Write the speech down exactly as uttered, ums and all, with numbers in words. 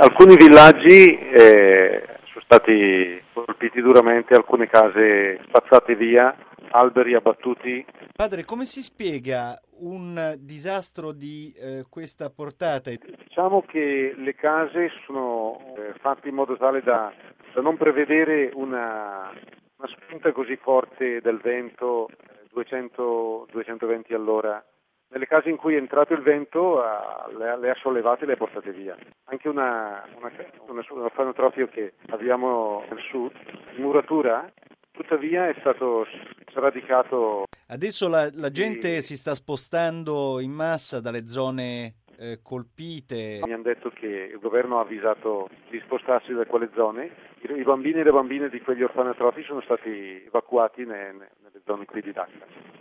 alcuni villaggi eh, sono stati colpiti duramente, alcune case spazzate via, alberi abbattuti. Padre, come si spiega un disastro di eh, questa portata? Diciamo che le case sono eh, fatte in modo tale da, da non prevedere una, una spinta così forte del vento, eh, duecento duecentoventi all'ora. Nelle case in cui è entrato il vento uh, le, le ha sollevate e le ha portate via. Anche una, una, una, un orfanotrofio che abbiamo nel sud, in muratura, tuttavia è stato sradicato. Adesso la, la gente di... si sta spostando in massa dalle zone eh, colpite. Mi hanno detto che il governo ha avvisato di spostarsi da quelle zone. I, i bambini e le bambine di quegli orfanotrofi sono stati evacuati ne, ne, nelle zone qui di Dacca.